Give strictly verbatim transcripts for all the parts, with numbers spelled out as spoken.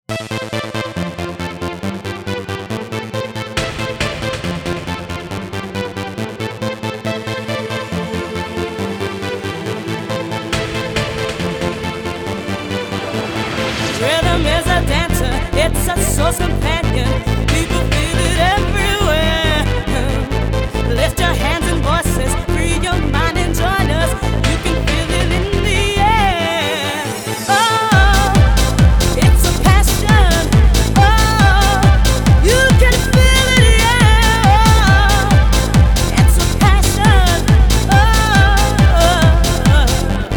Rhythm is a dancer, it's a source companion. People feel it everywhere. Lift your hands and voices, free your mind and join us. You can feel it in the air. Oh, it's a passion. Oh, you can feel it, yeah. Oh, it's a passion. Oh, oh, oh.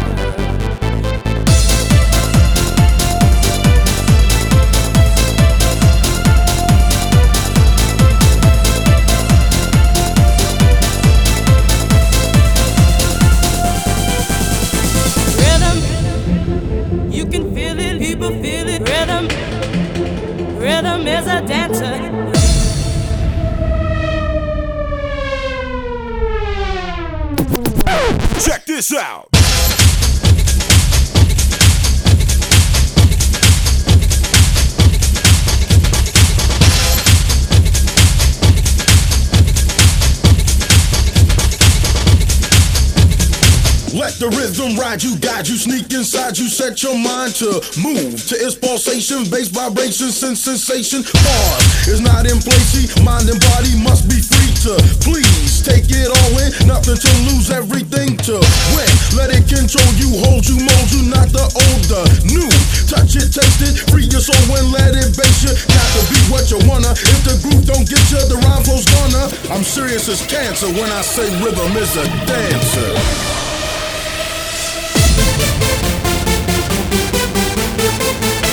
You can feel it, people feel it. Rhythm, rhythm is a dancer. Check this out. Let the rhythm ride you, guide you, sneak inside you, set your mind to move to its pulsation, bass vibrations, sense sensation. Pause is not in place, see, mind and body must be free to please take it all in, nothing to lose, everything to win. Let it control you, hold you, mold you, not the old, the new. Touch it, taste it, free your soul and let it base you. Got to be what you wanna. If the groove don't get you, the rhyme flow's gonna. I'm serious as cancer when I say rhythm is a dancer. We'll be right back.